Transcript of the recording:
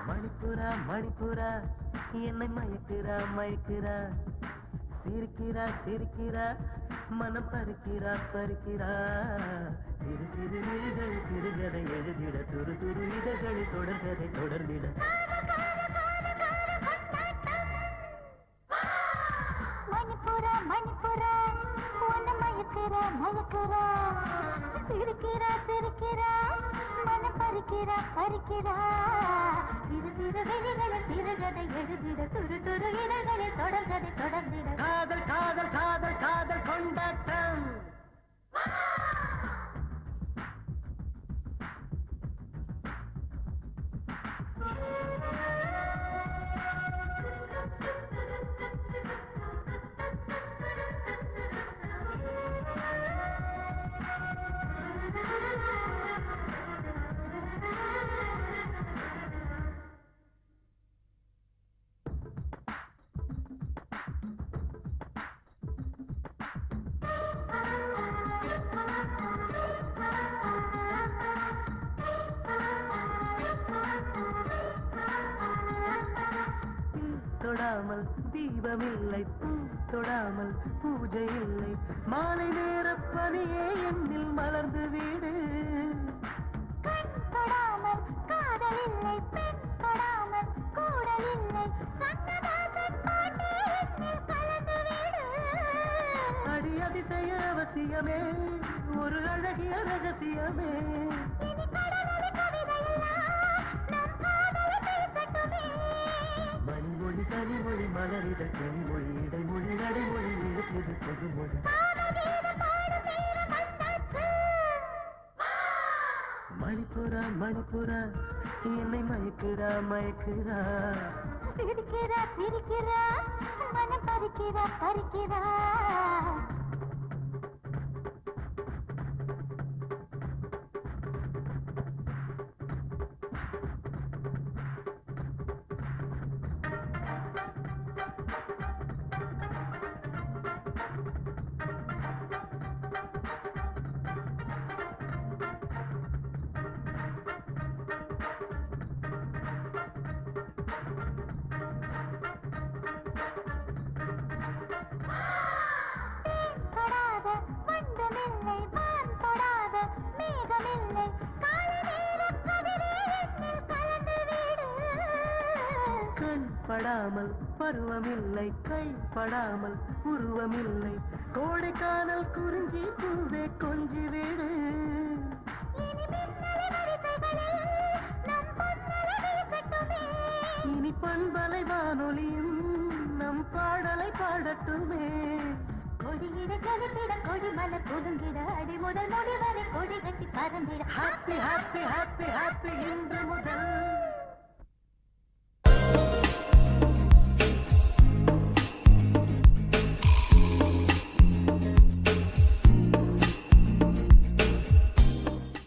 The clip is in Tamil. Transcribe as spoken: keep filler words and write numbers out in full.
மணிப்புரா மணிப்புரா என்னை மயக்கிறா மயக்கிறா சிரிக்கிறா சிரிக்கிறா மனம் பறிக்கிறா பறிக்கிறா சிறு சிறு விழிகள் சிறுகதை எழுதிட துரு துரு இதழ்கள் தொடர்கதை தொடர்ந்திட மணிப்புரா மணிப்புரா உன்னை மயக்கிறா மயக்கிறா சிரிக்கிறா சிரிக்கிறா மனம் பறிக்கிறா பறிக்கிறா சிறு சிறு விழிகளை சிறுகதை எழுதிட துரு துரு இதழ்களை தொடர்கதை தொடர்ந்திட காதல் காதல் காதல் காதல் கொண்டாட்டம் தொடாமல் தீபமில்லை பூ தொடாமல் பூஜை இல்லை மாலை நேர பனியே என்னில் மலர்ந்து வீடு கண் தொடாமல் காதல் இல்லை பெண் தொடாமல் கூடல் இல்லை சன்னதாசன் பாட்டு என்னில் கலந்து வீடு அடி அதிசய அவசியமே ஒரு அழகிய ரகசியமே இனி கடலடி கவிதையெல்லாம் நம் காதலை பேசட்டுமே மணிமொழி தனிமொழி மலரிட கிளிமொழி இடைமொழி நடைமொழி இருக்குது பொதுமொழி மணிப்புரா மணிப்புரா என்னை மயக்கிறா மயக்கிறா சிரிக்கிறா சிரிக்கிறா மனம் பறிக்கிறா பறிக்கிறா படாமல் பருவமில்லை கை படாமல் உருவமில்லை கோடைக்கானல் குறிஞ்சி பூவே கொஞ்சி வீடு இனி பண்பலை வானொலியும் நம் பாடலை பாடட்டுமே கொடியிட கவித்திட கொடி மலர் புதுங்கிட அடி முதல் முடி வரை கொடி கட்டி பறந்திட ஹாப்பி ஹாப்பி ஹாப்பி ஹாப்பி இன்று முதல்